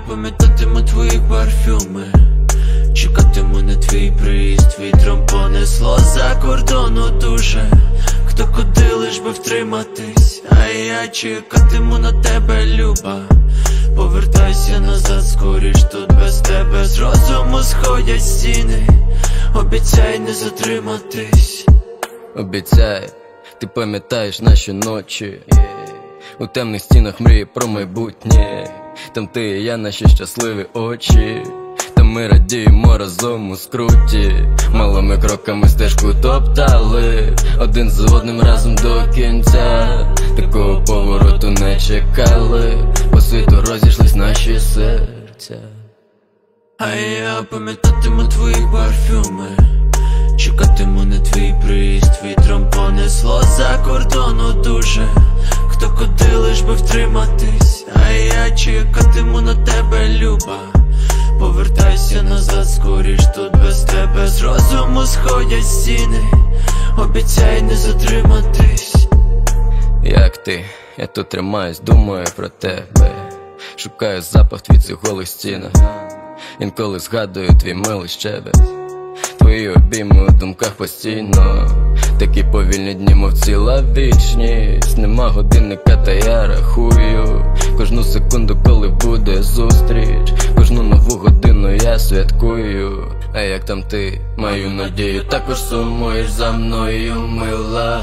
пам'ятатиму твої парфюми, чекатиму на твій приїзд. Вітром понесло за кордону дуже, хто куди лиш би втриматись. А я чекатиму на тебе, люба. Повертайся назад скоріш, тут без тебе з розуму сходять стіни. Обіцяй не затриматись. Обіцяй, ти пам'ятаєш наші ночі, у темних стінах мрії про майбутнє. Там ти і я, наші щасливі очі. Там ми радіємо разом у скруті. Малими кроками стежку топтали, один за одним разом до кінця. Такого повороту не чекали, по світу розійшлись наші серця. А я пам'ятатиму твої парфюми, чекатиму на твій приїзд. Вітром понесло за кордону дуже, хто куди лиш би втриматись. А я чекатиму на тебе, люба. Повертайся назад скоріш, тут без тебе з розуму сходять стіни. Обіцяй не затриматись. Як ти? Я тут тримаюсь, думаю про тебе. Шукаю запах твій цих голих стінах. Інколи згадую твій милий щебет. Твої обійми у думках постійно. Такі повільні дні, мов ціла вічність. Нема годинника, та я рахую кожну секунду, коли буде зустріч. Кожну нову годину я святкую. А як там ти? Маю надію, також сумуєш за мною, мила.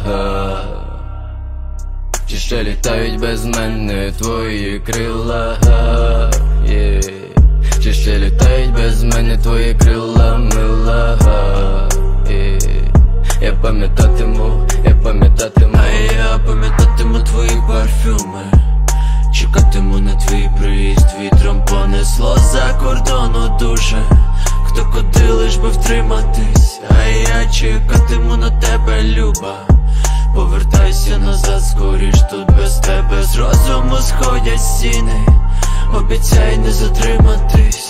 Чи ще літають без мене твої крила? Чи ще літають без мене твої крила, мила? Я пам'ятатиму. А я пам'ятатиму твої парфюми, чекатиму на твій приїзд. Вітром понесло за кордону дуже, хто куди лиш би втриматись. А я чекатиму на тебе, люба. Повертайся назад скоріш, тут без тебе з розуму сходять стіни. Обіцяй не затриматись.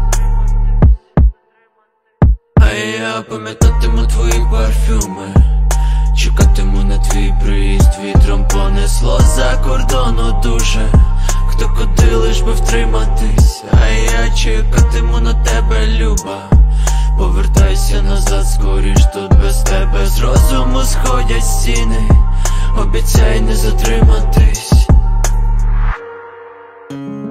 А я пам'ятатиму твої парфюми, чекатиму на твій приїзд. Вітром понесло за кордону дуже, хто куди лиш би втриматись. А я чекатиму на тебе, люба. Повертайся назад скоріш, тут без тебе з розуму сходять стіни. Обіцяй не затриматись.